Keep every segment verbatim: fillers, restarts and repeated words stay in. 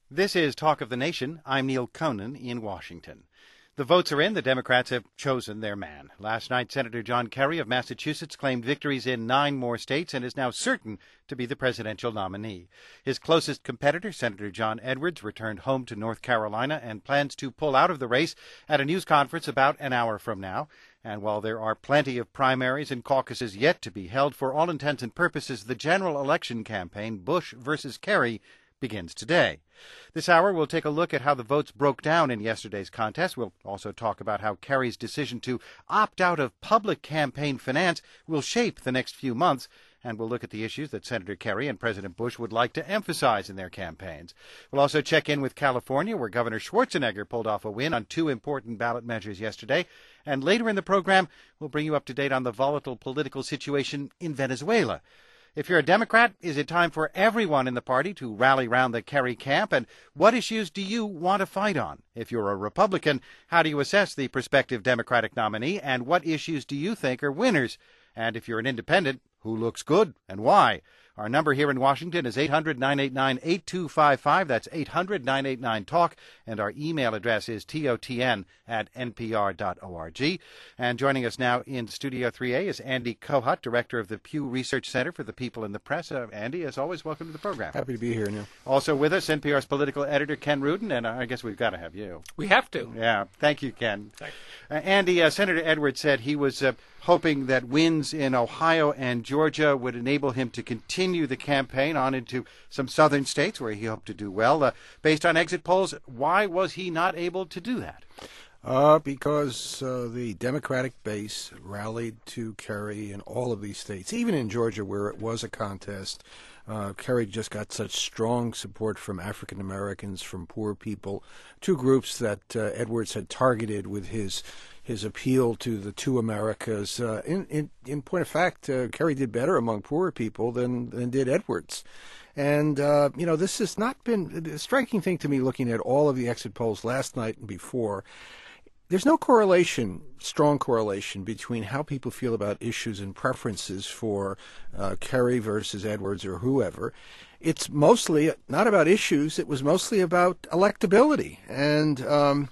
This is Talk of the Nation. I'm Neil Conan in Washington. The votes are in. The Democrats have chosen their man. Last night, Senator John Kerry of Massachusetts claimed victories in nine more states and is now certain to be the presidential nominee. His closest competitor, Senator John Edwards, returned home to North Carolina and plans to pull out of the race at a news conference about an hour from now. And while there are plenty of primaries and caucuses yet to be held, for all intents and purposes, the general election campaign, Bush versus Kerry, begins today. This hour, we'll take a look at how the votes broke down in yesterday's contest. We'll also talk about how Kerry's decision to opt out of public campaign finance will shape the next few months. And we'll look at the issues that Senator Kerry and President Bush would like to emphasize in their campaigns. We'll also check in with California, where Governor Schwarzenegger pulled off a win on two important ballot measures yesterday. And later in the program, we'll bring you up to date on the volatile political situation in Venezuela. If you're a Democrat, is it time for everyone in the party to rally round the Kerry camp? And what issues do you want to fight on? If you're a Republican, how do you assess the prospective Democratic nominee? And what issues do you think are winners? And if you're an independent, who looks good and why? Our number here in Washington is eight hundred, nine eight nine, eight two five five. That's eight hundred, nine eight nine, talk. And our email address is totn at n p r dot org. And joining us now in Studio three A is Andy Kohut, Director of the Pew Research Center for the People in the Press. Uh, Andy, as always, welcome to the program. Happy to be here, Neil. Also with us, N P R's political editor, Ken Rudin, and I guess we've got to have you. We have to. Yeah. Thank you, Ken. Thanks. Uh, Andy, uh, Senator Edwards said he was uh, hoping that wins in Ohio and Georgia would enable him to continue the campaign on into some southern states where he hoped to do well. Uh, based on exit polls, why was he not able to do that? Uh, because uh, the Democratic base rallied to Kerry in all of these states, even in Georgia where it was a contest. Uh, Kerry just got such strong support from African Americans, from poor people, two groups that uh, Edwards had targeted with his his appeal to the two Americas. Uh, in, in in point of fact, uh, Kerry did better among poorer people than, than did Edwards. And, uh, you know, this has not been a striking thing to me looking at all of the exit polls last night and before. There's no correlation, strong correlation, between how people feel about issues and preferences for uh, Kerry versus Edwards or whoever. It's mostly not about issues. It was mostly about electability. And um,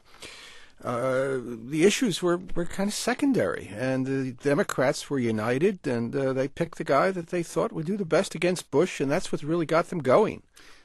uh, the issues were, were kind of secondary. And the Democrats were united, and uh, they picked the guy that they thought would do the best against Bush, and that's what really got them going.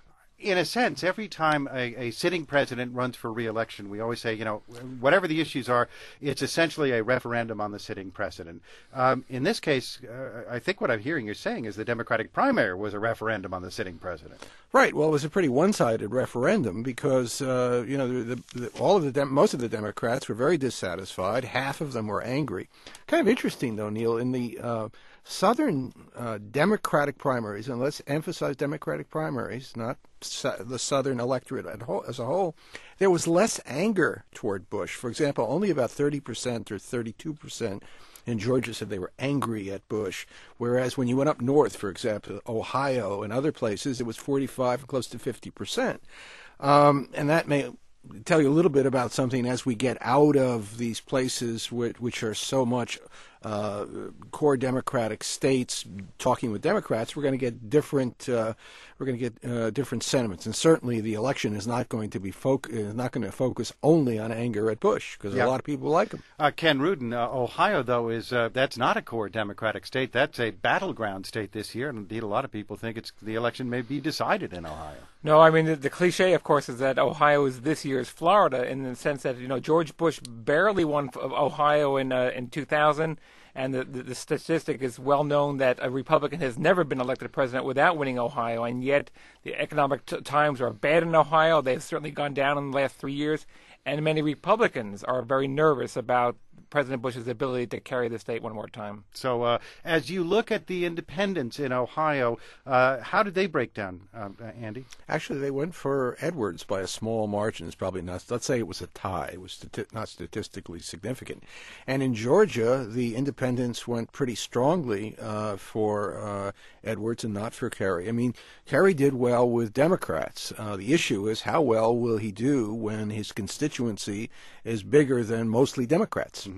In a sense, every time a, a sitting president runs for re-election, we always say, you know, whatever the issues are, it's essentially a referendum on the sitting president. Um, in this case, uh, I think what I'm hearing you're saying is the Democratic primary was a referendum on the sitting president. Right. Well, it was a pretty one-sided referendum because, uh, you know, the, the, all of the Dem- most of the Democrats were very dissatisfied. Half of them were angry. Kind of interesting, though, Neil, in the uh, Southern uh, Democratic primaries, and let's emphasize Democratic primaries, not su- the Southern electorate at whole, as a whole, there was less anger toward Bush. For example, only about thirty percent or thirty-two percent in Georgia said they were angry at Bush, whereas when you went up north, for example, Ohio and other places, it was forty-five and close to fifty percent. Um, and that may tell you a little bit about something as we get out of these places which, which are so much uh, core Democratic states talking with Democrats. We're going to get different. Uh, we're going to get uh, different sentiments, and certainly the election is not going to be foc- is not going to focus only on anger at Bush because yeah. a lot of people like him. Uh, Ken Rudin, uh, Ohio though is uh, that's not a core Democratic state. That's a battleground state this year, and indeed a lot of people think it's the election may be decided in Ohio. No, I mean the, the cliche, of course, is that Ohio is this year's Florida in the sense that you know George Bush barely won Ohio in uh, in two thousand. And the, the, the statistic is well known that a Republican has never been elected president without winning Ohio, and yet the economic t- times are bad in Ohio. They've certainly gone down in the last three years, and many Republicans are very nervous about President Bush's ability to carry the state one more time. So uh, as you look at the independents in Ohio, uh, how did they break down, uh, Andy? Actually, they went for Edwards by a small margin. It's probably not, let's say it was a tie. It was stati- not statistically significant. And in Georgia, the independents went pretty strongly uh, for uh, Edwards and not for Kerry. I mean, Kerry did well with Democrats. Uh, the issue is how well will he do when his constituency is bigger than mostly Democrats. Mm-hmm.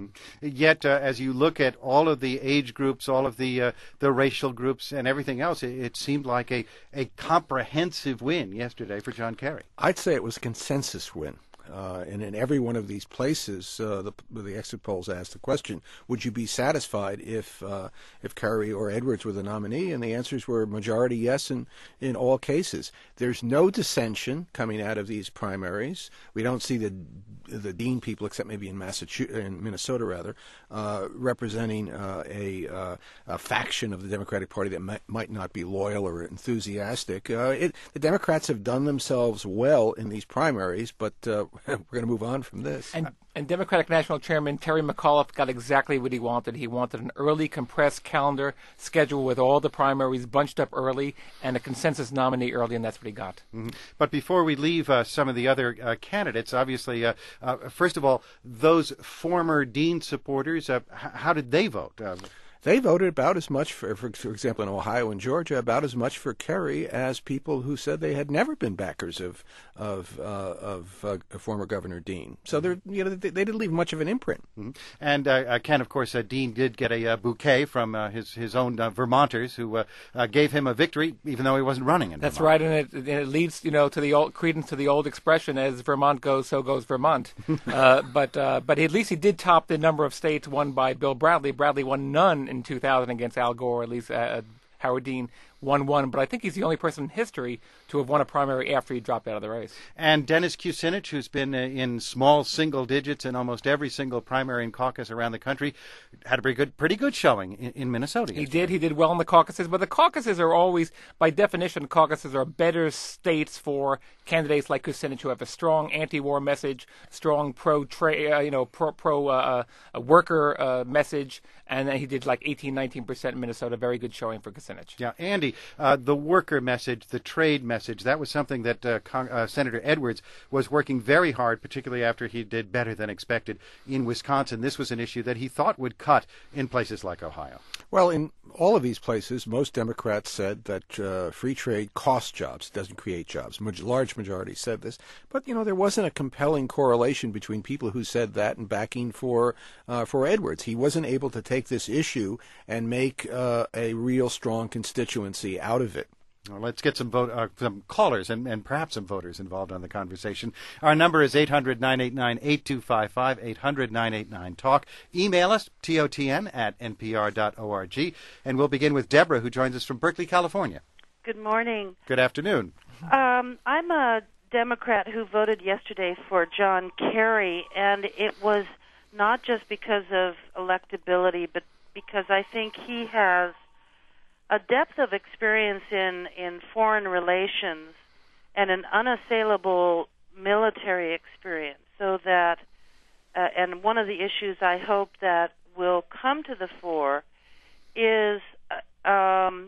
Mm-hmm. Yet, uh, as you look at all of the age groups, all of the uh, the racial groups, and everything else, it, it seemed like a, a comprehensive win yesterday for John Kerry. I'd say it was a consensus win. Uh, and in every one of these places, uh, the, the exit polls asked the question, would you be satisfied if uh, if Kerry or Edwards were the nominee? And the answers were majority yes in, in all cases. There's no dissension coming out of these primaries. We don't see the the Dean people, except maybe in Massachusetts, in Minnesota rather, uh, representing uh, a, uh, a faction of the Democratic Party that might, might not be loyal or enthusiastic. Uh, it, the Democrats have done themselves well in these primaries, but uh, we're going to move on from this. And, and Democratic National Chairman Terry McAuliffe got exactly what he wanted. He wanted an early, compressed calendar schedule with all the primaries bunched up early and a consensus nominee early, and that's what he got. Mm-hmm. But before we leave uh, some of the other uh, candidates, obviously, uh, uh, first of all, those former Dean supporters, uh, h- how did they vote? Uh, They voted about as much, for, for for example, in Ohio and Georgia, about as much for Kerry as people who said they had never been backers of of uh, of uh, former Governor Dean. So they're you know they, they didn't leave much of an imprint. Mm-hmm. And uh, uh, Ken, of course, uh, Dean did get a uh, bouquet from uh, his his own uh, Vermonters who uh, uh, gave him a victory, even though he wasn't running in That's Vermont. right, and it, and it leads you know to the old credence to the old expression, as Vermont goes, so goes Vermont. uh, but uh, but at least he did top the number of states won by Bill Bradley. Bradley won none in two thousand against Al Gore, at least uh, Howard Dean won one, but I think he's the only person in history to have won a primary after he dropped out of the race. And Dennis Kucinich, who's been uh, in small single digits in almost every single primary and caucus around the country, had a pretty good, pretty good showing in, in Minnesota. He did. He did well in the caucuses, but the caucuses are always, by definition, caucuses are better states for candidates like Kucinich who have a strong anti-war message, strong pro-trade, uh, you know, pro, pro uh, uh, worker uh, message, and then he did like eighteen, nineteen percent in Minnesota. Very good showing for Kucinich. Yeah, Andy, uh, the worker message, the trade message, that was something that uh, Con- uh, Senator Edwards was working very hard, particularly after he did better than expected in Wisconsin. This was an issue that he thought would cut in places like Ohio. Well, in all of these places, most Democrats said that uh, free trade costs jobs, doesn't create jobs. Maj- large majority said this. But, you know, there wasn't a compelling correlation between people who said that and backing for uh, for Edwards. He wasn't able to take this issue and make uh, a real strong constituency out of it. Well, let's get some vote, uh, some callers and, and perhaps some voters involved on the conversation. Our number is eight hundred, nine eight nine, eight two five five, eight hundred, nine eight nine, talk. Email us, totn at npr dot org. And we'll begin with Deborah, who joins us from Berkeley, California. Good morning. Good afternoon. Um, I'm a Democrat who voted yesterday for John Kerry, and it was not just because of electability, but because I think he has a depth of experience in, in foreign relations and an unassailable military experience, so that, uh, and one of the issues I hope that will come to the fore is uh, um,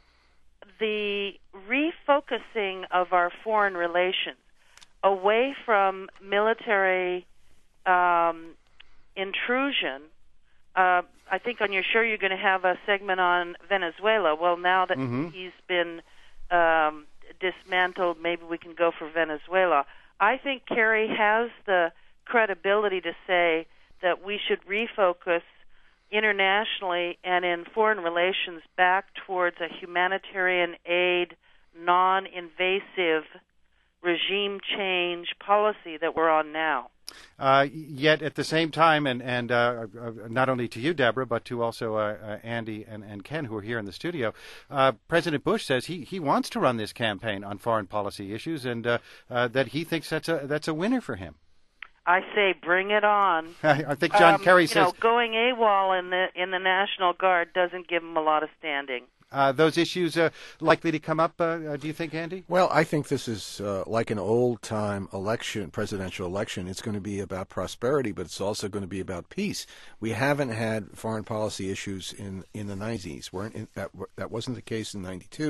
the refocusing of our foreign relations away from military um, intrusion. Uh, I think on your show you're going to have a segment on Venezuela. Well, now that mm-hmm. he's been um, dismantled, maybe we can go for Venezuela. I think Kerry has the credibility to say that we should refocus internationally and in foreign relations back towards a humanitarian aid, non-invasive regime change policy that we're on now. Uh, yet at the same time, and, and uh, uh, not only to you, Deborah, but to also uh, uh, Andy and, and Ken, who are here in the studio, uh, President Bush says he, he wants to run this campaign on foreign policy issues, and uh, uh, that he thinks that's a that's a winner for him. I say, bring it on. I think John um, Kerry you says know, going AWOL in the in the National Guard doesn't give him a lot of standing. Uh, those issues uh, likely to come up, uh, uh, do you think, Andy? Well, I think this is uh, like an old-time election, presidential election. It's going to be about prosperity, but it's also going to be about peace. We haven't had foreign policy issues in, in the nineties. Weren't in, that that wasn't the case in ninety-two,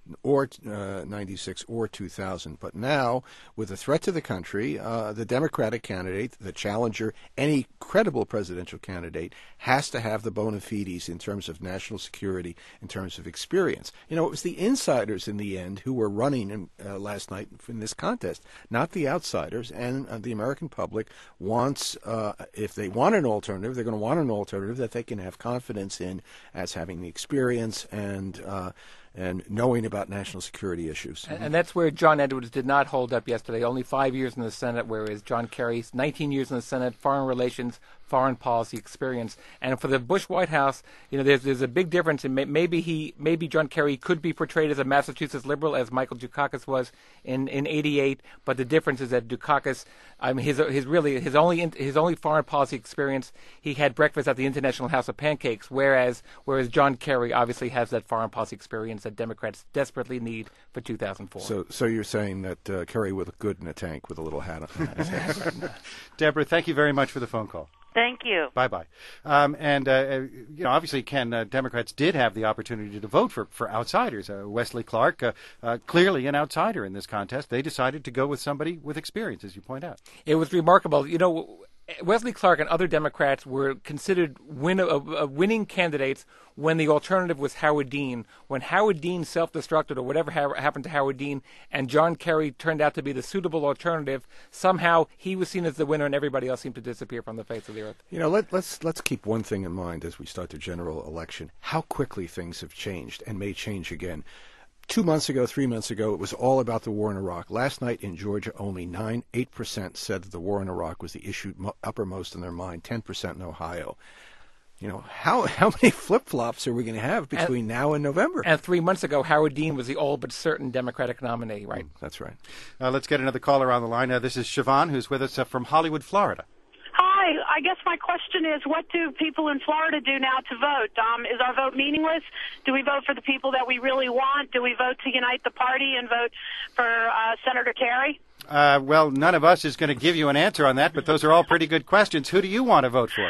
or uh, ninety-six or two thousand. But now, with a threat to the country, uh, the Democratic candidate, the challenger, any credible presidential candidate, has to have the bona fides in terms of national security, in terms of experience. You know, it was the insiders in the end who were running in, uh, last night in this contest, not the outsiders. And uh, the American public wants, uh, if they want an alternative, they're going to want an alternative that they can have confidence in as having the experience and uh, and knowing about national security issues. And, and that's where John Edwards did not hold up yesterday. Only five years in the Senate, whereas John Kerry's nineteen years in the Senate, foreign relations, foreign policy experience. And for the Bush White House, you know, there's there's a big difference. And may, maybe he, maybe John Kerry could be portrayed as a Massachusetts liberal, as Michael Dukakis was in in eighty-eight. But the difference is that Dukakis, I mean, his his really his only his only foreign policy experience, he had breakfast at the International House of Pancakes. Whereas whereas John Kerry obviously has that foreign policy experience that Democrats desperately need for two thousand four. So, so you're saying that uh, Kerry would look good in a tank with a little hat on his head. Deborah, thank you very much for the phone call. Thank you. Bye-bye. Um, and, uh, you know, obviously, Ken, uh, Democrats did have the opportunity to vote for, for outsiders. Uh, Wesley Clark, uh, uh, clearly an outsider in this contest. They decided to go with somebody with experience, as you point out. It was remarkable. You know, Wesley Clark and other Democrats were considered win, uh, uh, winning candidates when the alternative was Howard Dean. When Howard Dean self-destructed or whatever ha- happened to Howard Dean and John Kerry turned out to be the suitable alternative, somehow he was seen as the winner and everybody else seemed to disappear from the face of the earth. You know, let, let's let's keep one thing in mind as we start the general election, how quickly things have changed and may change again. Two months ago, three months ago, it was all about the war in Iraq. Last night in Georgia, only nine, eight percent said that the war in Iraq was the issue mo- uppermost in their mind, ten percent in Ohio. You know, how how many flip-flops are we going to have between and, now and November? And three months ago, Howard Dean was the all but certain Democratic nominee, right? Mm, that's right. Uh, let's get another caller on the line. Uh, this is Siobhan, who's with us uh, from Hollywood, Florida. Hi, I guess my question is, what do people in Florida do now to vote? Um, is our vote meaningless? Do we vote for the people that we really want? Do we vote to unite the party and vote for uh, Senator Kerry? Uh, well, none of us is going to give you an answer on that, but those are all pretty good questions. Who do you want to vote for?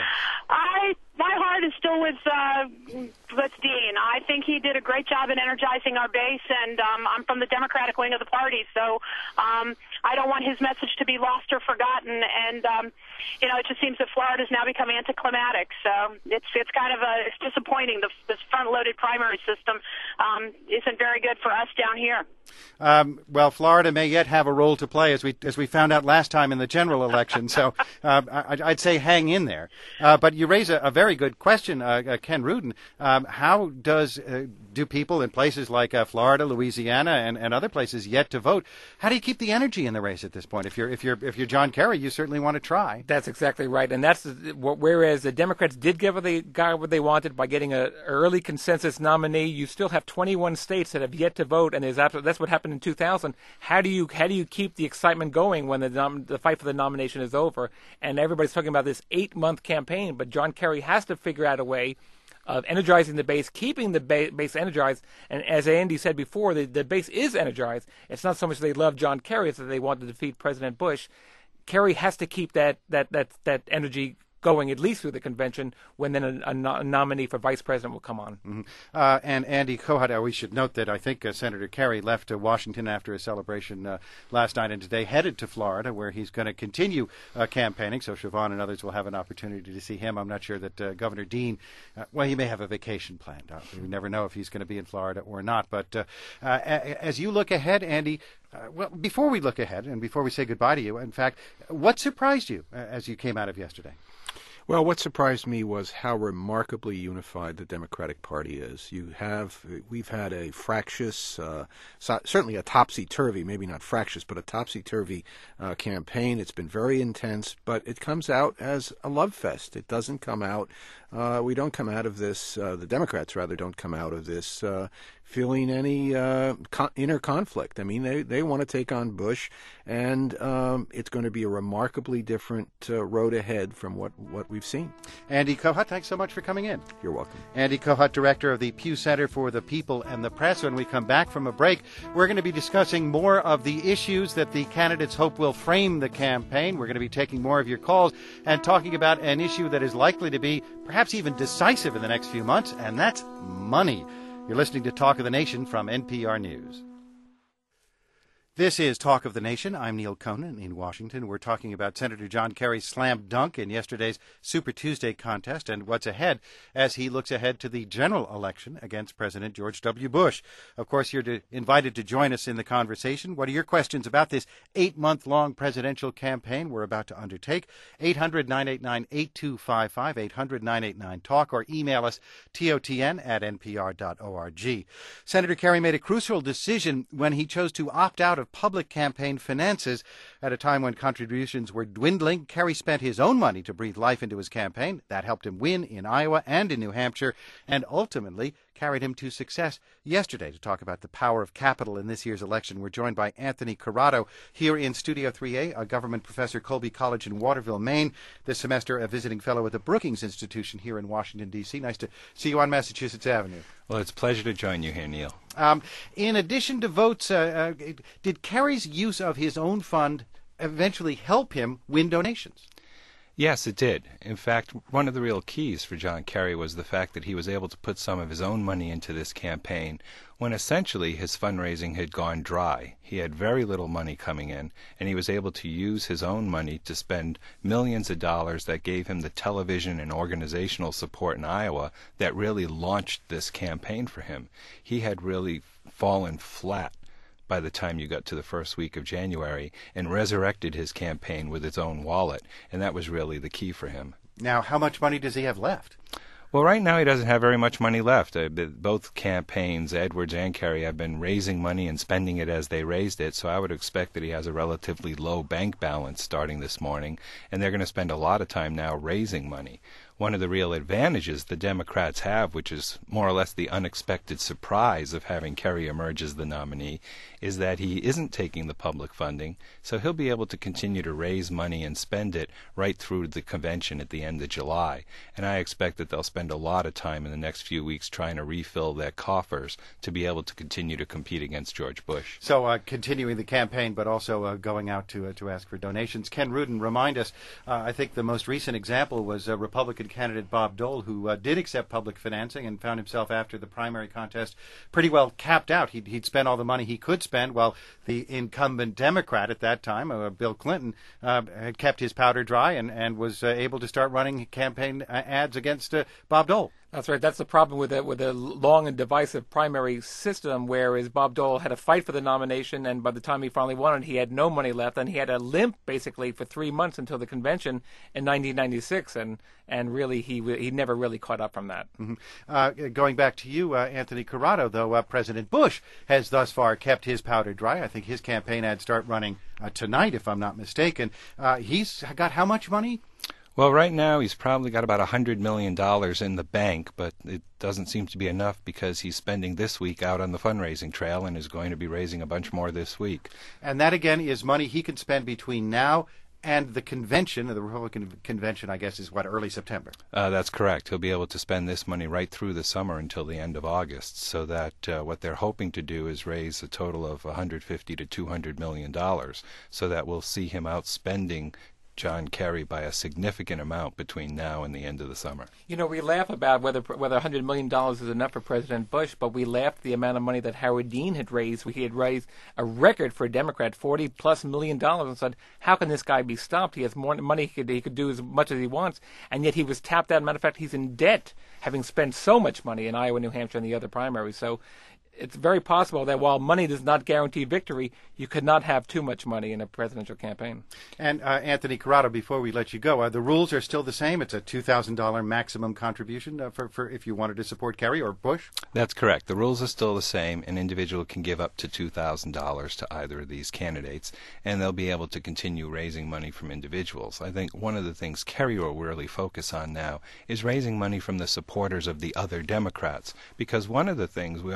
I, my heart is still with uh, with Dean. I think he did a great job in energizing our base, and um, I'm from the Democratic wing of the party, so um, I don't want his message to be lost or forgotten. And um, you know, it just seems that Florida's now become anticlimactic. So it's it's kind of a it's disappointing. The, this front-loaded primary system um, isn't very good for us down here. Um, well, Florida may yet have a role to play, as we as we found out last time in the general election. So uh, I, I'd say hang in there. Uh, but you raise a, a very good question, uh, uh, Ken Rudin. Um, how does uh, do people in places like uh, Florida, Louisiana, and, and other places yet to vote? How do you keep the energy in the race at this point? If you're if you're if you're John Kerry, you certainly want to try. That's exactly right, and that's whereas the Democrats did give the guy what they wanted by getting an early consensus nominee. You still have twenty-one states that have yet to vote, and there's absolutely, that's what happened in two thousand. How do you how do you keep the excitement going when the nom- the fight for the nomination is over? And everybody's talking about this eight-month campaign, but John Kerry has to figure out a way of energizing the base, keeping the ba- base energized. And as Andy said before, the, the base is energized. It's not so much they love John Kerry, it's that they want to defeat President Bush. Kerry has to keep that that that, that energy going at least through the convention, when then a, a, no- a nominee for vice president will come on. Mm-hmm. Uh, and Andy Kohut, uh, we should note that I think uh, Senator Kerry left uh, Washington after a celebration uh, last night and today, headed to Florida, where he's going to continue uh, campaigning. So Siobhan and others will have an opportunity to see him. I'm not sure that uh, Governor Dean, uh, well, he may have a vacation planned. Uh, we never know if he's going to be in Florida or not. But uh, uh, a- as you look ahead, Andy, uh, well, before we look ahead and before we say goodbye to you, in fact, what surprised you uh, as you came out of yesterday? Well, what surprised me was how remarkably unified the Democratic Party is. You have, we've had a fractious, uh, so, certainly a topsy-turvy, maybe not fractious, but a topsy-turvy uh, campaign. It's been very intense, but it comes out as a love fest. It doesn't come out, uh, we don't come out of this, uh, the Democrats rather don't come out of this uh, feeling any uh, con- inner conflict. I mean, they, they want to take on Bush, and um, it's going to be a remarkably different uh, road ahead from what, what we've seen. Andy Kohut, thanks so much for coming in. You're welcome. Andy Kohut, director of the Pew Center for the People and the Press. When we come back from a break, we're going to be discussing more of the issues that the candidates hope will frame the campaign. We're going to be taking more of your calls and talking about an issue that is likely to be perhaps even decisive in the next few months, and that's money. You're listening to Talk of the Nation from N P R News. This is Talk of the Nation. I'm Neil Conan in Washington. We're talking about Senator John Kerry's slam dunk in yesterday's Super Tuesday contest and what's ahead as he looks ahead to the general election against President George W. Bush. Of course, you're to, invited to join us in the conversation. What are your questions about this eight-month-long presidential campaign we're about to undertake? eight hundred, nine eight nine, eight two five five, eight hundred, nine eight nine, talk, or email us T O T N at N P R dot org. Senator Kerry made a crucial decision when he chose to opt out of public campaign finances at a time when contributions were dwindling. Kerry spent his own money to breathe life into his campaign. That helped him win in Iowa and in New Hampshire, and ultimately carried him to success. Yesterday, to talk about the power of capital in this year's election, we're joined by Anthony Corrado here in Studio three A, a government professor at Colby College in Waterville, Maine. This semester, a visiting fellow at the Brookings Institution here in Washington, D C Nice to see you on Massachusetts Avenue. Well, it's a pleasure to join you here, Neil. Um, in addition to votes, uh, uh, did Kerry's use of his own fund eventually help him win donations? Yes, it did. In fact, one of the real keys for John Kerry was the fact that he was able to put some of his own money into this campaign when essentially his fundraising had gone dry. He had very little money coming in, and he was able to use his own money to spend millions of dollars that gave him the television and organizational support in Iowa that really launched this campaign for him. He had really fallen flat by the time you got to the first week of January, and resurrected his campaign with its own wallet, and that was really the key for him. Now, how much money does he have left? Well, right now he doesn't have very much money left. Uh, both campaigns, Edwards and Kerry, have been raising money and spending it as they raised it, so I would expect that he has a relatively low bank balance starting this morning, and they're going to spend a lot of time now raising money. One of the real advantages the Democrats have, which is more or less the unexpected surprise of having Kerry emerge as the nominee, is that he isn't taking the public funding, so he'll be able to continue to raise money and spend it right through the convention at the end of July. And I expect that they'll spend a lot of time in the next few weeks trying to refill their coffers to be able to continue to compete against George Bush. So uh, continuing the campaign, but also uh, going out to uh, to ask for donations. Ken Rudin, remind us, uh, I think the most recent example was uh, Republican candidate Bob Dole, who uh, did accept public financing and found himself after the primary contest pretty well capped out. He'd, he'd spent all the money he could spend, while the incumbent Democrat at that time, uh, Bill Clinton, uh, had kept his powder dry and, and was uh, able to start running campaign uh, ads against uh, Bob Dole. That's right. That's the problem with a, with a long and divisive primary system, whereas Bob Dole had to fight for the nomination, and by the time he finally won it, he had no money left, and he had a limp basically for three months until the convention in nineteen ninety-six, and and really he he never really caught up from that. Mm-hmm. Uh, going back to you, uh, Anthony Corrado, though, uh, President Bush has thus far kept his powder dry. I think his campaign ads start running uh, tonight, if I'm not mistaken. Uh, he's got how much money? Well, right now he's probably got about one hundred million dollars in the bank, but it doesn't seem to be enough because he's spending this week out on the fundraising trail and is going to be raising a bunch more this week. And that, again, is money he can spend between now and the convention, the Republican convention, I guess, is what, early September? Uh, that's correct. He'll be able to spend this money right through the summer until the end of August, so that uh, what they're hoping to do is raise a total of one hundred fifty to two hundred million dollars, so that we'll see him outspending John Kerry by a significant amount between now and the end of the summer. You know, we laugh about whether whether one hundred million dollars is enough for President Bush, but we laughed at the amount of money that Howard Dean had raised. He had raised a record for a Democrat, forty plus million dollars, and said, how can this guy be stopped? He has more money, he could, he could do as much as he wants, and yet he was tapped out. Matter of fact, he's in debt, having spent so much money in Iowa, New Hampshire, and the other primaries. So it's very possible that while money does not guarantee victory, you could not have too much money in a presidential campaign. And uh, Anthony Corrado, before we let you go, uh, the rules are still the same. It's a two thousand dollars maximum contribution uh, for, for if you wanted to support Kerry or Bush? That's correct. The rules are still the same. An individual can give up to two thousand dollars to either of these candidates, and they'll be able to continue raising money from individuals. I think one of the things Kerry will really focus on now is raising money from the supporters of the other Democrats, because one of the things we often forget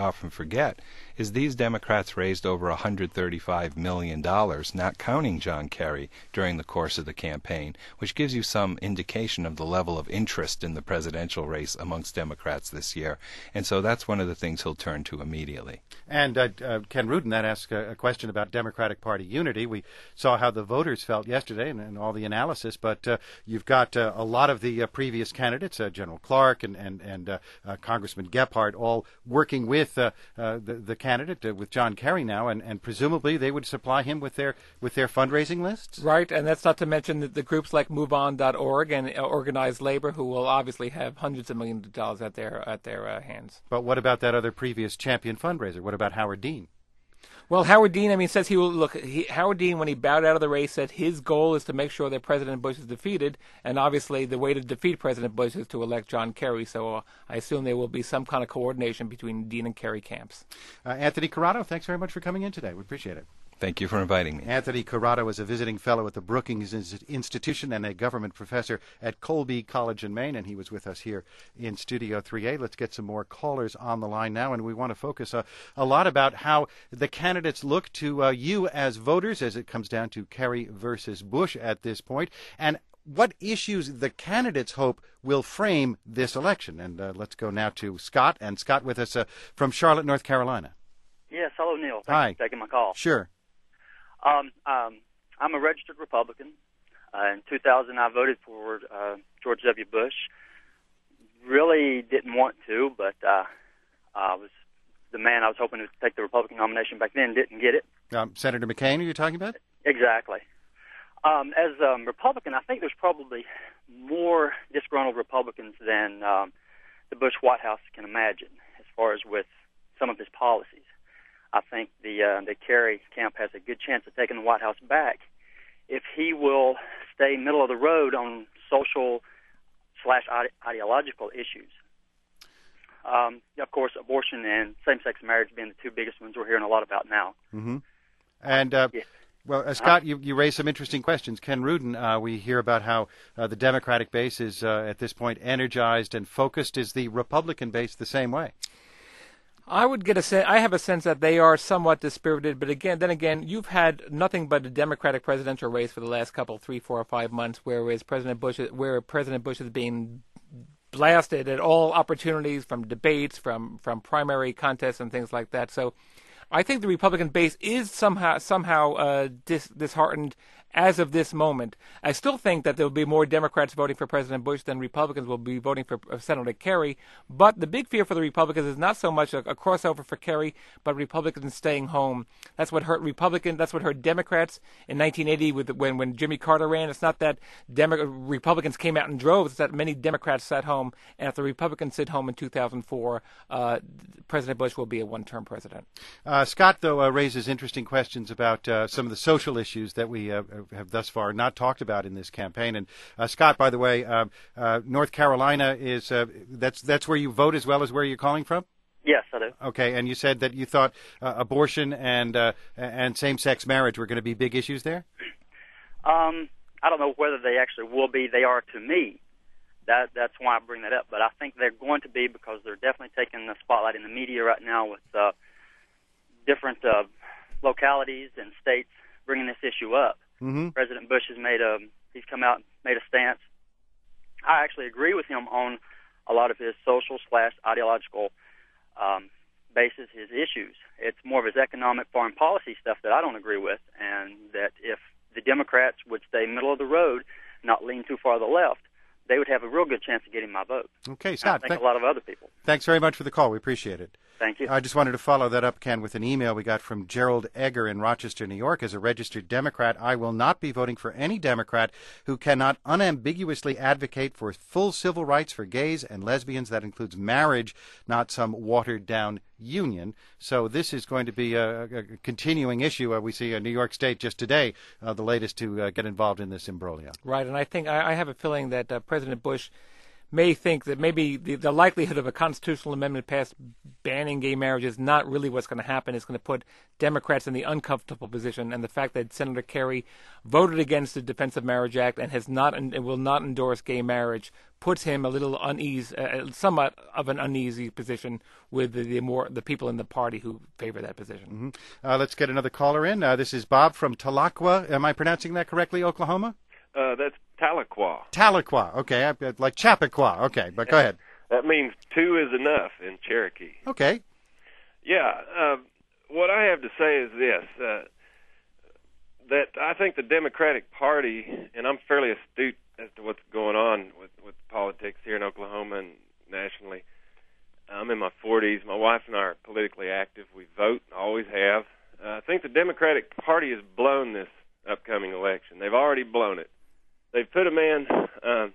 forget is these Democrats raised over one hundred thirty-five million dollars, not counting John Kerry, during the course of the campaign, which gives you some indication of the level of interest in the presidential race amongst Democrats this year. And so that's one of the things he'll turn to immediately. And uh, uh, Ken Rudin, that asks a, a question about Democratic Party unity. We saw how the voters felt yesterday and, and all the analysis, but uh, you've got uh, a lot of the uh, previous candidates, uh, General Clark and, and, and uh, uh, Congressman Gephardt, all working with uh, uh, the, the candidate, uh, with John Kerry now, and, and presumably they would supply him with their with their fundraising lists? Right, and that's not to mention the, the groups like move on dot org and uh, Organized Labor, who will obviously have hundreds of millions of dollars at their, at their uh, hands. But what about that other previous champion fundraiser? What about Howard Dean? Well, Howard Dean, I mean, says he will look. He, Howard Dean, when he bowed out of the race, said his goal is to make sure that President Bush is defeated, and obviously the way to defeat President Bush is to elect John Kerry. So uh, I assume there will be some kind of coordination between Dean and Kerry camps. Uh, Anthony Corrado, thanks very much for coming in today. We appreciate it. Thank you for inviting me. Anthony Corrado is a visiting fellow at the Brookings Institution and a government professor at Colby College in Maine, and he was with us here in Studio three A. Let's get some more callers on the line now, and we want to focus a, a lot about how the candidates look to uh, you as voters as it comes down to Kerry versus Bush at this point, and what issues the candidates hope will frame this election. And uh, let's go now to Scott, and Scott with us uh, from Charlotte, North Carolina. Yes, hello, Neil. Thanks Hi. for taking my call. Sure. Um, um, I'm a registered Republican. Uh, in two thousand, I voted for uh, George W. Bush. Really didn't want to, but uh, I was the man I was hoping to take the Republican nomination back then. Didn't get it. Um, Senator McCain, are you talking about? Exactly. Um, as a um, Republican, I think there's probably more disgruntled Republicans than um, the Bush White House can imagine, as far as with some of his policies. I think the uh, the Kerry camp has a good chance of taking the White House back if he will stay middle of the road on social slash ide- ideological issues. Um, of course, abortion and same-sex marriage being the two biggest ones we're hearing a lot about now. Mm-hmm. And uh, yeah. well, uh, Scott, you, you raised some interesting questions. Ken Rudin, uh, we hear about how uh, the Democratic base is uh, at this point energized and focused. Is the Republican base the same way? I would get a sense. I have a sense that they are somewhat dispirited, but again, then again, you've had nothing but a Democratic presidential race for the last couple, three, four, or five months, whereas President Bush, where President Bush is being blasted at all opportunities, from debates, from from primary contests, and things like that. So, I think the Republican base is somehow somehow uh, dis- disheartened as of this moment. I still think that there will be more Democrats voting for President Bush than Republicans will be voting for uh, Senator Kerry. But the big fear for the Republicans is not so much a, a crossover for Kerry, but Republicans staying home. That's what hurt Republicans. That's what hurt Democrats in nineteen eighty with when when Jimmy Carter ran. It's not that Demo- Republicans came out in droves. It's that many Democrats sat home. And if the Republicans sit home in two thousand four, uh, President Bush will be a one-term president. Uh, Scott, though, uh, raises interesting questions about uh, some of the social issues that we uh, have thus far not talked about in this campaign. And uh, Scott, by the way, uh, uh, North Carolina is uh, that's that's where you vote as well as where you're calling from? Yes, I do. Okay, and you said that you thought uh, abortion and uh, and same-sex marriage were going to be big issues there? Um, I don't know whether they actually will be. They are to me. That that's why I bring that up. But I think they're going to be, because they're definitely taking the spotlight in the media right now with uh, different uh, localities and states bringing this issue up. Mm-hmm. President Bush has made a he's come out and made a stance. I actually agree with him on a lot of his social slash ideological um, basis, his issues. It's more of his economic foreign policy stuff that I don't agree with, and that if the Democrats would stay middle of the road, not lean too far to the left, they would have a real good chance of getting my vote. Okay, Scott. I think th- a lot of other people. Thanks very much for the call. We appreciate it. Thank you. I just wanted to follow that up, Ken, with an email we got from Gerald Egger in Rochester, New York. As a registered Democrat, I will not be voting for any Democrat who cannot unambiguously advocate for full civil rights for gays and lesbians. That includes marriage, not some watered-down union. So this is going to be a, a continuing issue. Uh, we see uh, New York State just today, uh, the latest to uh, get involved in this imbroglio. Right, and I think I, I have a feeling that uh, President Bush may think that maybe the, the likelihood of a constitutional amendment passed banning gay marriage is not really what's going to happen. It's going to put Democrats in the uncomfortable position, and the fact that Senator Kerry voted against the Defense of Marriage Act and has not and will not endorse gay marriage puts him a little uneasy, uh, somewhat of an uneasy position with the, the more the people in the party who favor that position. Mm-hmm. Uh, let's get another caller in. Uh, this is Bob from Tahlequah. Am I pronouncing that correctly, Oklahoma? Uh, that's Tahlequah. Tahlequah. Okay, I've got like Chappaqua. Okay, but go ahead. That means two is enough in Cherokee. Okay. Yeah. Uh, what I have to say is this: uh, that I think the Democratic Party, and I'm fairly astute as to what's going on with, with politics here in Oklahoma and nationally. I'm in my forties. My wife and I are politically active. We vote, always have. Uh, I think the Democratic Party has blown this upcoming election. They've already blown it. They've put a man, uh,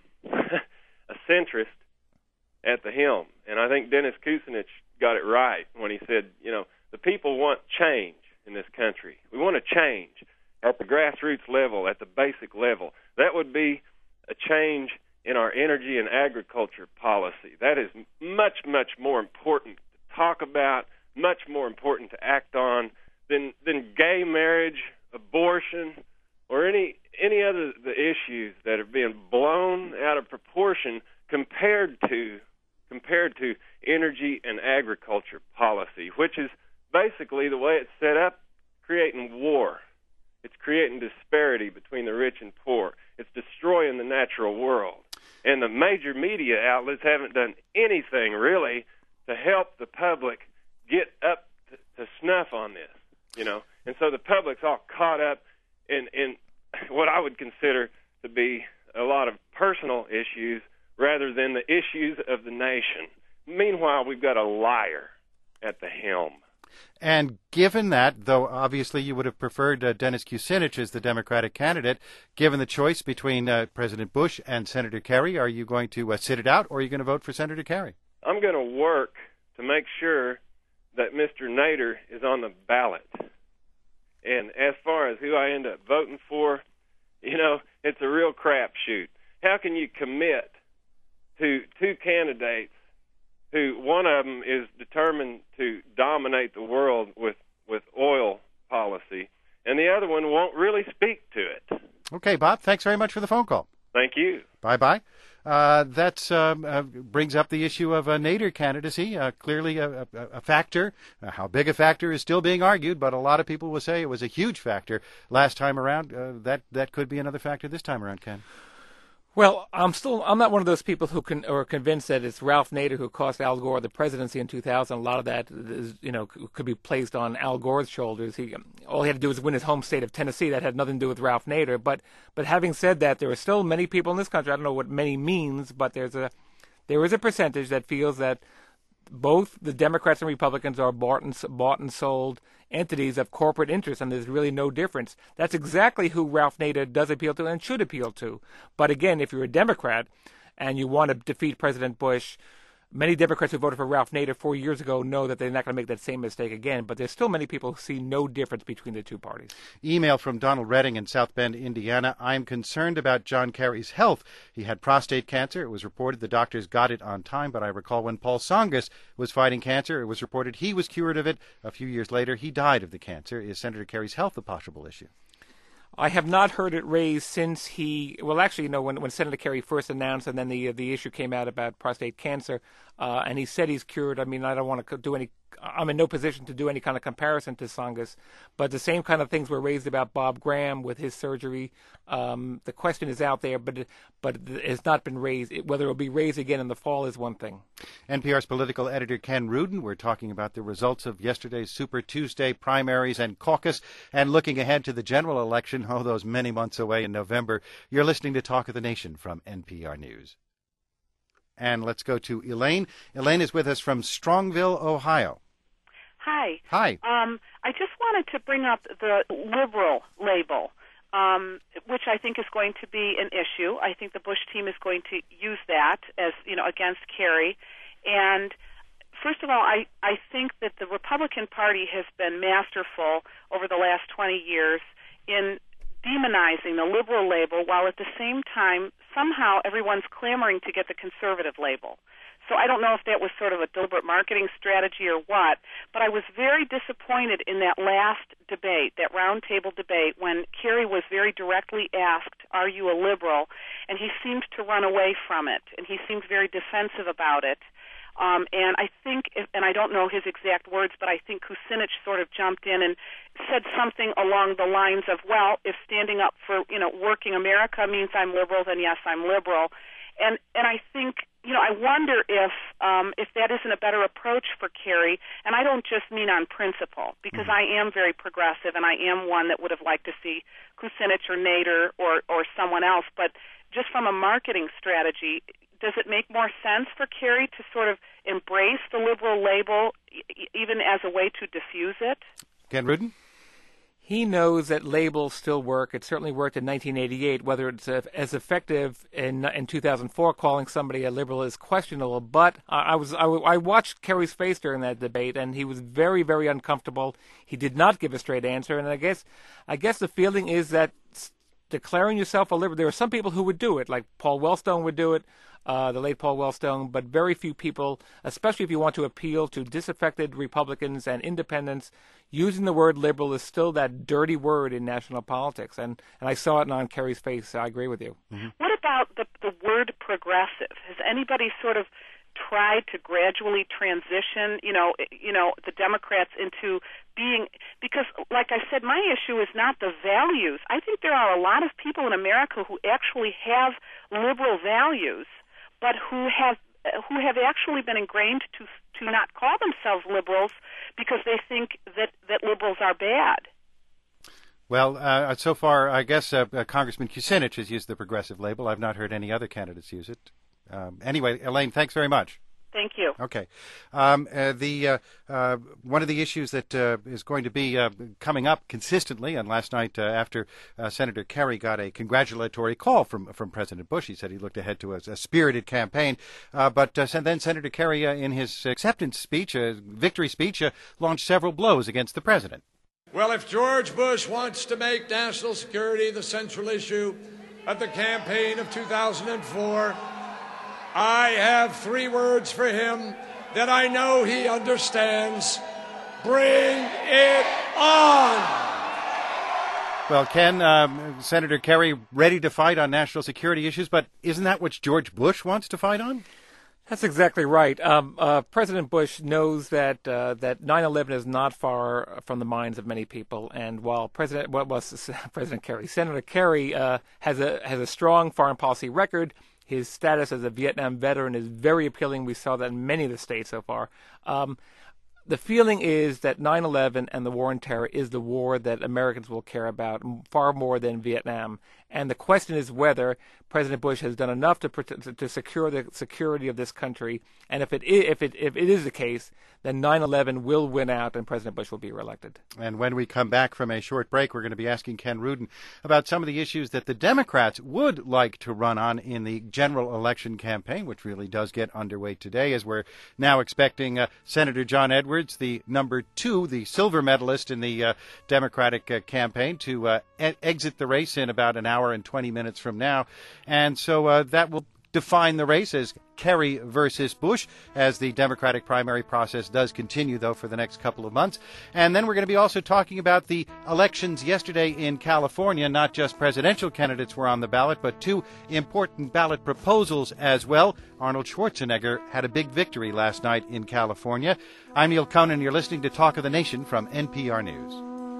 a centrist, at the helm. And I think Dennis Kucinich got it right when he said, you know, the people want change in this country. We want to change at the grassroots level, at the basic level. That would be a change in our energy and agriculture policy. That is much, much more important to talk about, much more important to act on than than gay marriage, abortion, or any any other the issues that are being blown out of proportion compared to compared to energy and agriculture policy, which is basically the way it's set up, creating war. It's creating disparity between the rich and poor. It's destroying the natural world. And the major media outlets haven't done anything, really, to help the public get up to, to snuff on this, you know. And so the public's all caught up in, in what I would consider to be a lot of personal issues rather than the issues of the nation. Meanwhile, we've got a liar at the helm. And given that, though obviously you would have preferred uh, Dennis Kucinich as the Democratic candidate, given the choice between uh, President Bush and Senator Kerry, are you going to uh, sit it out or are you going to vote for Senator Kerry? I'm going to work to make sure that Mister Nader is on the ballot. And as far as who I end up voting for, you know, it's a real crapshoot. How can you commit to two candidates who one of them is determined to dominate the world with, with oil policy, and the other one won't really speak to it? Okay, Bob, thanks very much for the phone call. Thank you. Bye-bye. Uh, that um, uh, brings up the issue of a Nader candidacy, uh, clearly a, a, a factor. Uh, how big a factor is still being argued, but a lot of people will say it was a huge factor last time around. Uh, that, that could be another factor this time around, Ken. Well, I'm still I'm not one of those people who can are convinced that it's Ralph Nader who cost Al Gore the presidency in two thousand. A lot of that is, you know, could be placed on Al Gore's shoulders. He all he had to do was win his home state of Tennessee. That had nothing to do with Ralph Nader. But but having said that, there are still many people in this country. I don't know what many means, but there's a there is a percentage that feels that both the Democrats and Republicans are bought and, bought and sold entities of corporate interest, and there's really no difference. That's exactly who Ralph Nader does appeal to and should appeal to. But again, if you're a Democrat and you want to defeat President Bush, many Democrats who voted for Ralph Nader four years ago know that they're not going to make that same mistake again, but there's still many people who see no difference between the two parties. Email from Donald Redding in South Bend, Indiana. I'm concerned about John Kerry's health. He had prostate cancer. It was reported the doctors got it on time, but I recall when Paul Tsongas was fighting cancer, it was reported he was cured of it. A few years later, he died of the cancer. Is Senator Kerry's health a possible issue? I have not heard it raised since he, well, actually, you know, when, when Senator Kerry first announced and then the the issue came out about prostate cancer, uh, and he said he's cured. I mean, I don't want to do any, I'm in no position to do any kind of comparison to Tsongas, but the same kind of things were raised about Bob Graham with his surgery. Um, the question is out there, but but it's not been raised. Whether it will be raised again in the fall is one thing. N P R's political editor Ken Rudin. We're talking about the results of yesterday's Super Tuesday primaries and caucus, and looking ahead to the general election, oh, those many months away in November. You're listening to Talk of the Nation from N P R News. And let's go to Elaine. Elaine is with us from Strongville, Ohio. Hi. Hi. Um, I just wanted to bring up the liberal label, um, which I think is going to be an issue. I think the Bush team is going to use that as, you know, against Kerry. And first of all, I, I think that the Republican Party has been masterful over the last twenty years in demonizing the liberal label while at the same time somehow everyone's clamoring to get the conservative label. So I don't know if that was sort of a deliberate marketing strategy or what, but I was very disappointed in that last debate, that roundtable debate, when Kerry was very directly asked, "Are you a liberal?" And he seemed to run away from it, and he seemed very defensive about it. Um, and I think, if, and I don't know his exact words, but I think Kucinich sort of jumped in and said something along the lines of, "Well, if standing up for, you know, working America means I'm liberal, then yes, I'm liberal." And and I think, you know, I wonder if um, if that isn't a better approach for Kerry, and I don't just mean on principle, because I am very progressive, and I am one that would have liked to see Kucinich or Nader or, or someone else, but just from a marketing strategy, does it make more sense for Kerry to sort of embrace the liberal label, e- even as a way to diffuse it? Ken Rudin? He knows that labels still work. It certainly worked in nineteen eighty-eight. Whether it's uh, as effective in in two thousand four, calling somebody a liberal is questionable. But I, I was I, I watched Kerry's face during that debate, and he was very very uncomfortable. He did not give a straight answer, and I guess I guess the feeling is that declaring yourself a liberal, there are some people who would do it, like Paul Wellstone would do it. Uh, the late Paul Wellstone, but very few people, especially if you want to appeal to disaffected Republicans and independents, using the word liberal is still that dirty word in national politics. And, and I saw it on Kerry's face. I agree with you. Mm-hmm. What about the, the word progressive? Has anybody sort of tried to gradually transition, you know, you know, the Democrats into being, because like I said, my issue is not the values. I think there are a lot of people in America who actually have liberal values, but who have who have actually been ingrained to to not call themselves liberals because they think that, that liberals are bad. Well, uh, so far, I guess uh, uh, Congressman Kucinich has used the progressive label. I've not heard any other candidates use it. Um, anyway, Elaine, thanks very much. Thank you. Okay. Um, uh, the uh, uh, one of the issues that uh, is going to be uh, coming up consistently, and last night uh, after uh, Senator Kerry got a congratulatory call from from President Bush, he said he looked ahead to a, a spirited campaign. Uh, but uh, then Senator Kerry, uh, in his acceptance speech, uh, victory speech, uh, launched several blows against the president. Well, if George Bush wants to make national security the central issue of the campaign of two thousand four, I have three words for him that I know he understands. Bring it on! Well, Ken, um, Senator Kerry ready to fight on national security issues, but isn't that what George Bush wants to fight on? That's exactly right. Um, uh, President Bush knows that uh, that nine eleven is not far from the minds of many people, and while President well, well, President Kerry, Senator Kerry uh, has a has a strong foreign policy record. His status as a Vietnam veteran is very appealing. We saw that in many of the states so far. Um, the feeling is that nine eleven and the war on terror is the war that Americans will care about far more than Vietnam. And the question is whether President Bush has done enough to to, to secure the security of this country. And if it is, if it if it is the case, then nine eleven will win out and President Bush will be reelected. And when we come back from a short break, we're going to be asking Ken Rudin about some of the issues that the Democrats would like to run on in the general election campaign, which really does get underway today, as we're now expecting uh, Senator John Edwards, the number two, the silver medalist in the uh, Democratic uh, campaign, to uh, e- exit the race in about an hour and twenty minutes from now. And so uh, that will define the race as Kerry versus Bush, as the Democratic primary process does continue, though, for the next couple of months. And then we're going to be also talking about the elections yesterday in California. Not just presidential candidates were on the ballot, but two important ballot proposals as well. Arnold Schwarzenegger had a big victory last night in California. I'm Neil Conan. You're listening to Talk of the Nation from N P R News.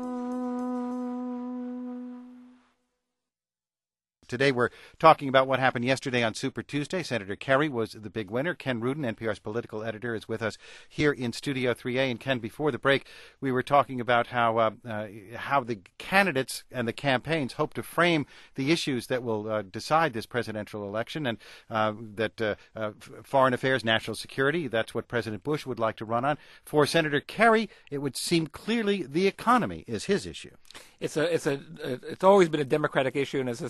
Today we're talking about what happened yesterday on Super Tuesday. Senator Kerry was the big winner. Ken Rudin, N P R's political editor, is with us here in Studio three A. And Ken, before the break, we were talking about how uh, uh, how the candidates and the campaigns hope to frame the issues that will uh, decide this presidential election, and uh, that uh, uh, foreign affairs, national security, that's what President Bush would like to run on. For Senator Kerry, it would seem clearly the economy is his issue. It's a it's a it's always been a Democratic issue, and it's especially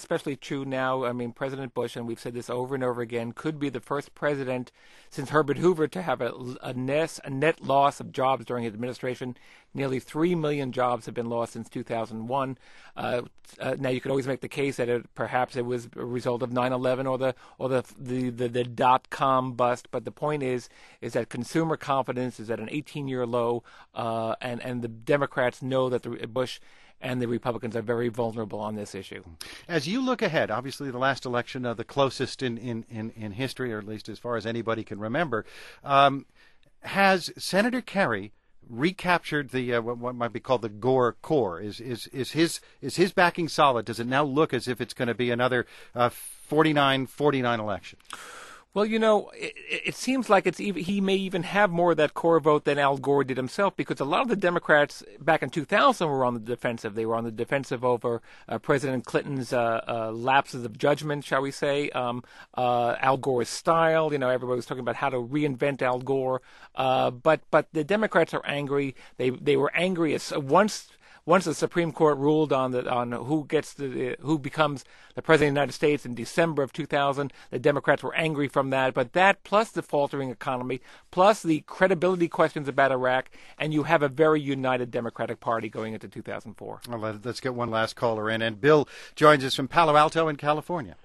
true now. I mean, President Bush, and we've said this over and over again, could be the first president since Herbert Hoover to have a, a, net, a net loss of jobs during his administration. Nearly three million jobs have been lost since two thousand one. Uh, uh, now, you could always make the case that it, perhaps it was a result of nine eleven or the or the the, the, the dot-com bust. But the point is, is that consumer confidence is at an eighteen-year low, uh, and, and the Democrats know that the Bush and the Republicans are very vulnerable on this issue. As you look ahead, obviously the last election, uh, the closest in, in, in, in history, or at least as far as anybody can remember, um, has Senator Kerry recaptured the uh, what, what might be called the Gore core? Is is is his is his backing solid? Does it now look as if it's going to be another uh, forty-nine forty-nine election? Well, you know, it, it seems like it's even, he may even have more of that core vote than Al Gore did himself, because a lot of the Democrats back in two thousand were on the defensive. They were on the defensive over uh, President Clinton's uh, uh, lapses of judgment, shall we say, um, uh, Al Gore's style. You know, everybody was talking about how to reinvent Al Gore. Uh, but but the Democrats are angry. They they were angry as once. Once the Supreme Court ruled on the on who gets the who becomes the president of the United States in December of two thousand, the Democrats were angry from that. But that, plus the faltering economy, plus the credibility questions about Iraq, and you have a very united Democratic Party going into two thousand four. Well, let's get one last caller in, and Bill joins us from Palo Alto in California.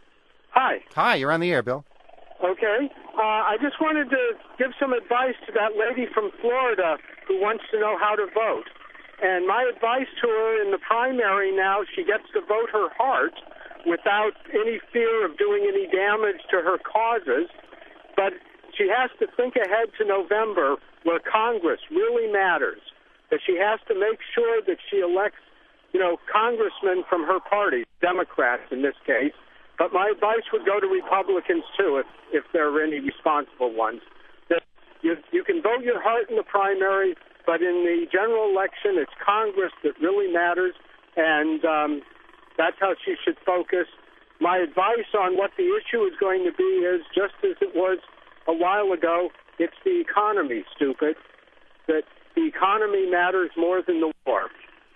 Hi. Hi, you're on the air, Bill. Okay. Uh, I just wanted to give some advice to that lady from Florida who wants to know how to vote. And my advice to her in the primary now, she gets to vote her heart without any fear of doing any damage to her causes. But she has to think ahead to November, where Congress really matters. That she has to make sure that she elects, you know, congressmen from her party, Democrats in this case. But my advice would go to Republicans, too, if, if there are any responsible ones. That you, you can vote your heart in the primary, but in the general election, it's Congress that really matters, and um, that's how she should focus. My advice on what the issue is going to be is, just as it was a while ago, it's the economy, stupid, that the economy matters more than the war.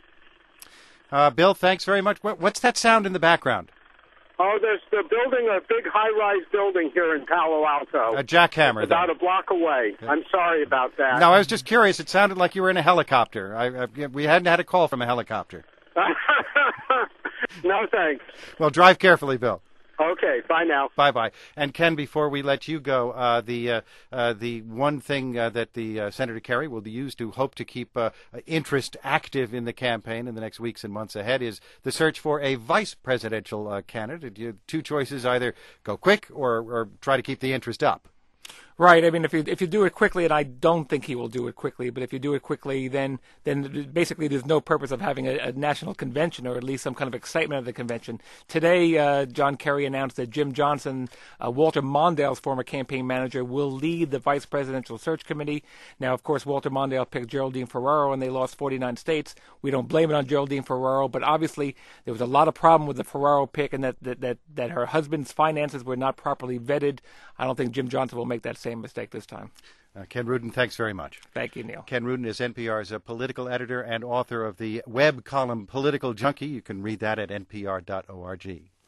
Uh, Bill, thanks very much. What, what's that sound in the background? Oh, there's they're building a big high-rise building here in Palo Alto. A jackhammer, about then. a block away. Yeah. I'm sorry about that. No, I was just curious. It sounded like you were in a helicopter. I, I, we hadn't had a call from a helicopter. No, thanks. Well, drive carefully, Bill. Okay, bye now. Bye-bye. And Ken, before we let you go, uh, the uh, uh, the one thing uh, that the uh, Senator Kerry will use to hope to keep uh, interest active in the campaign in the next weeks and months ahead is the search for a vice presidential uh, candidate. You have two choices: either go quick or, or try to keep the interest up. Right. I mean, if you if you do it quickly, and I don't think he will do it quickly, but if you do it quickly, then then basically there's no purpose of having a, a national convention, or at least some kind of excitement at the convention. Today, uh, John Kerry announced that Jim Johnson, uh, Walter Mondale's former campaign manager, will lead the vice presidential search committee. Now, of course, Walter Mondale picked Geraldine Ferraro, and they lost forty-nine states. We don't blame it on Geraldine Ferraro, but obviously there was a lot of problem with the Ferraro pick, and that that that, that her husband's finances were not properly vetted. I don't think Jim Johnson will make that same mistake this time. Uh, Ken Rudin, thanks very much. Thank you, Neil. Ken Rudin is N P R's uh, political editor and author of the web column Political Junkie. You can read that at N P R dot org.